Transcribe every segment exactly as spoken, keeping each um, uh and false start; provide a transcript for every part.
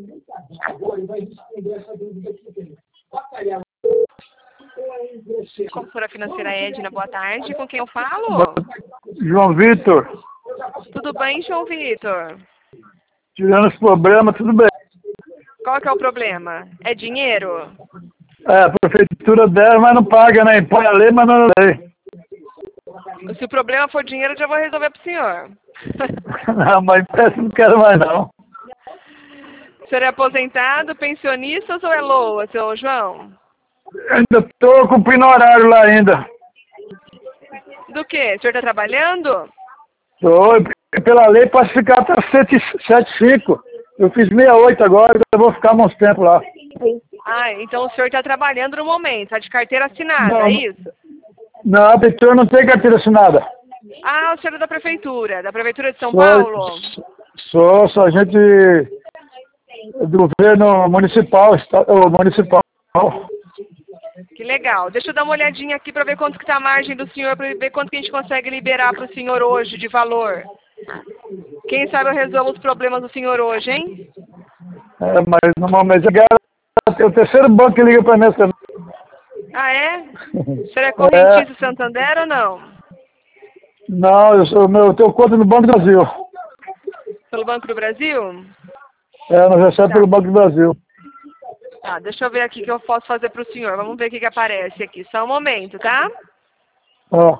Consultora financeira Edna, boa tarde. Com quem eu falo? João Vitor. Tudo bem, João Vitor? Tirando os problemas, tudo bem. Qual que é o problema? É dinheiro? É, a prefeitura deve, mas não paga, né? Impõe a lei, mas não lei. Se o problema for dinheiro, eu já vou resolver pro senhor. Não, mas peço não quero mais não. O senhor é aposentado, pensionista ou é LOA, seu João? Ainda estou cumprindo horário lá ainda. Do que? O senhor está trabalhando? Estou, pela lei posso ficar até sete e cinco. Eu fiz sessenta e oito agora, eu vou ficar uns tempos lá. Ah, então o senhor está trabalhando no momento, está de carteira assinada, Não, é isso? não, a prefeitura não tem carteira assinada. Ah, o senhor é da prefeitura, da prefeitura de São Sou, Paulo? sou, sou agente do governo municipal, estado, municipal. Que legal. Deixa eu dar uma olhadinha aqui para ver quanto que está a margem do senhor, para ver quanto que a gente consegue liberar para o senhor hoje de valor. Quem sabe eu resolvo os problemas do senhor hoje, hein? É, mas no momento é o terceiro banco que liga para mim também. Ah, é? O senhor é correntista Santander ou não? Não, eu, sou, meu, eu tenho conta no Banco do Brasil. Pelo Banco do Brasil? É, nós recebemos Tá. pelo Banco do Brasil. Tá, deixa eu ver aqui o que eu posso fazer para o senhor. Vamos ver o que, que aparece aqui. Só um momento, tá? Ó.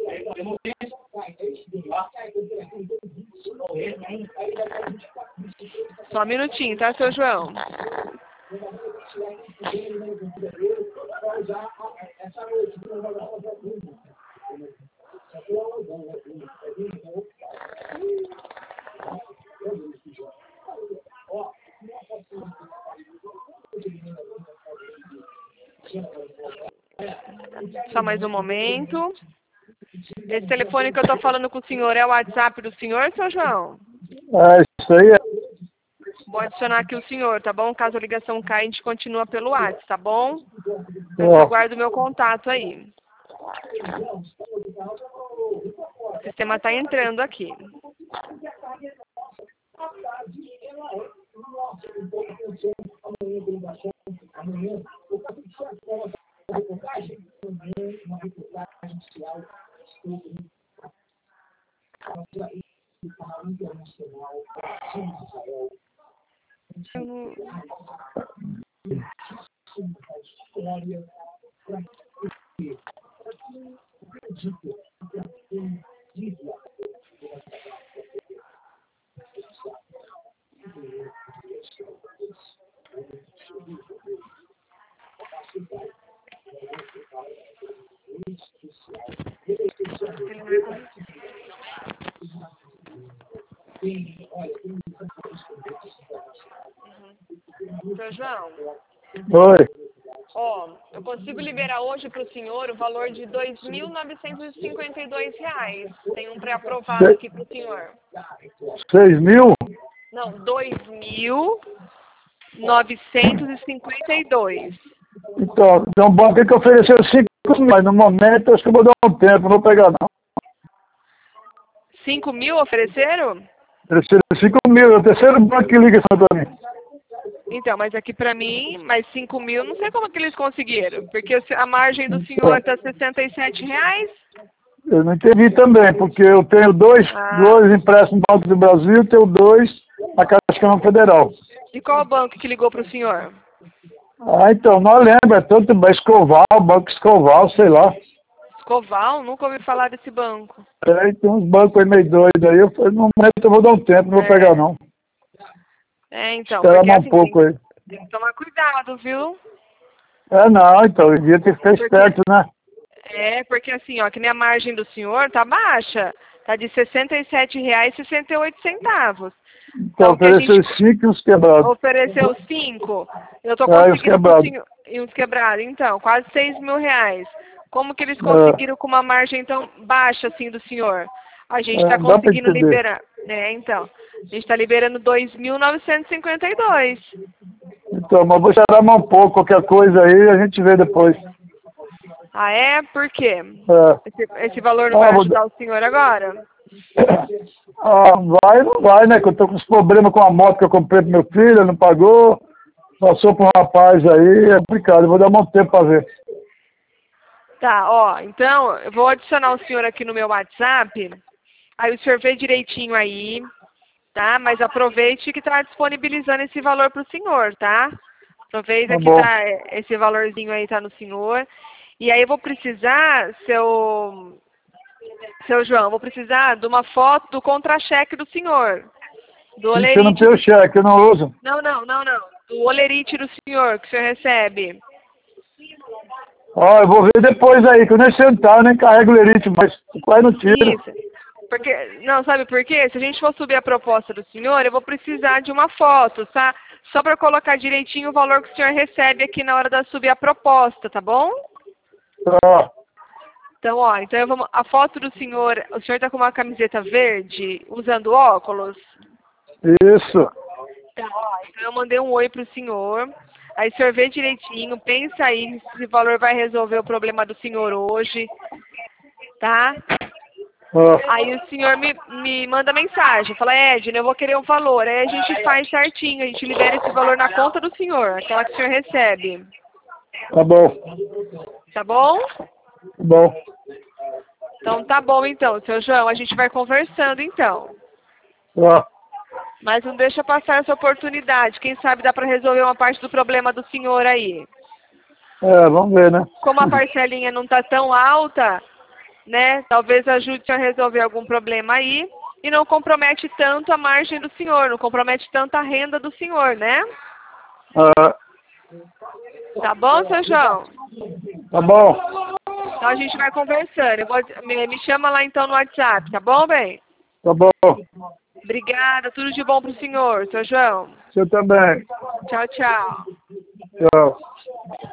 Só um minutinho, tá, seu João? Só mais um momento. Esse telefone que eu tô falando com o senhor é o WhatsApp do senhor, seu João? É, isso aí é. Vou adicionar aqui o senhor, tá bom? Caso a ligação caia, a gente continua pelo WhatsApp, tá bom? Mas Ó. eu guardo o meu contato aí. O sistema tá entrando aqui. Eu não... Seu João, Oi. ó, eu consigo liberar hoje para o senhor o valor de dois mil novecentos e cinquenta e dois reais. Tem um pré-aprovado aqui para o senhor. Seis mil? Não, dois mil novecentos e cinquenta e dois. Então, tem um banco aí que ofereceu cinco mil, mas no momento acho que eu vou dar um tempo, não vou pegar não. cinco mil ofereceram? Ofereceram cinco mil, é o terceiro banco que liga para mim. Então, mas aqui para mim, mais cinco mil, não sei como que eles conseguiram. Porque a margem do senhor está sessenta e sete reais. Eu não entendi também, porque eu tenho dois, Ah. dois empréstimos no Banco do Brasil, tenho dois na Caixa Econômica Federal. E qual banco que ligou para o senhor? Ah, então, não lembro, é tanto Escoval, Banco Escoval, sei lá. Escoval? Nunca ouvi falar desse banco. É, tem uns bancos aí meio doidos aí, eu falei, no momento eu vou dar um tempo, não vou É. pegar não. É, então, Espera porque mais assim, um pouco tem, aí. tem que tomar cuidado, viu? É, não, então, o dia tem que ficar Porque- esperto, né? É, porque assim, ó, que nem a margem do senhor tá baixa. Tá de sessenta e sete reais e sessenta e oito centavos. Então, o que a ofereceu gente cinco e uns quebrados. ofereceu cinco. Eu tô Ah, e os conseguindo pro quebrados. senhor. E uns quebrados, então, quase seis mil reais. Como que eles É. conseguiram com uma margem tão baixa assim do senhor? A gente É, tá não dá pra conseguindo entender. liberar. É, então. A gente tá liberando dois mil novecentos e cinquenta e dois. Então, mas vou esperar mais um pouco, qualquer coisa aí a gente vê depois. Ah, é? Por quê? É. Esse, esse valor não Ah, vai vou ajudar o senhor agora? Ah, vai, não vai, né? Que eu tô com uns problemas com a moto que eu comprei pro meu filho, não pagou. Passou por um rapaz aí, é complicado. Eu vou dar um tempo pra ver. Tá, ó, então eu vou adicionar o senhor aqui no meu WhatsApp. Aí o senhor vê direitinho aí, tá? Mas aproveite que tá disponibilizando esse valor pro senhor, tá? Aproveita Tá que bom. tá, esse valorzinho aí tá no senhor. E aí eu vou precisar, seu, seu João, vou precisar de uma foto do contra-cheque do senhor. Do Isso eu não olerite tenho do... cheque, eu não uso. Não, não, não, não. Do olerite do senhor que o senhor recebe. Ó, eu vou ver depois aí, que eu nem sentar, nem carrego o lerite, mas quase não tiro. Isso. Porque, não, sabe por quê? Se a gente for subir a proposta do senhor, eu vou precisar de uma foto, tá? Só para colocar direitinho o valor que o senhor recebe aqui na hora de subir a proposta, tá bom? Tá. Então, ó, então eu vou, a foto do senhor, o senhor tá com uma camiseta verde, usando óculos? Isso. Tá, ó, então eu mandei um oi pro senhor. Aí o senhor vê direitinho, pensa aí se esse valor vai resolver o problema do senhor hoje, tá? Ah, Aí o senhor me, me manda mensagem, fala, Edna, eu vou querer um valor. Aí a gente faz certinho, a gente libera esse valor na conta do senhor, aquela que o senhor recebe. tá bom. Tá bom? Tá bom. Então tá bom então, seu João, a gente vai conversando então. Tá. Mas não deixa passar essa oportunidade, quem sabe dá para resolver uma parte do problema do senhor aí. É, vamos ver, né? Como a parcelinha não tá tão alta, né, talvez ajude a resolver algum problema aí e não compromete tanto a margem do senhor, não compromete tanto a renda do senhor, né? Ah, Tá bom, seu João? tá bom. Então a gente vai conversando. Eu vou, me, me chama lá então no WhatsApp, tá bom, bem? Tá bom. Obrigada, tudo de bom pro senhor, seu João. Você também. Tchau, tchau. Tchau.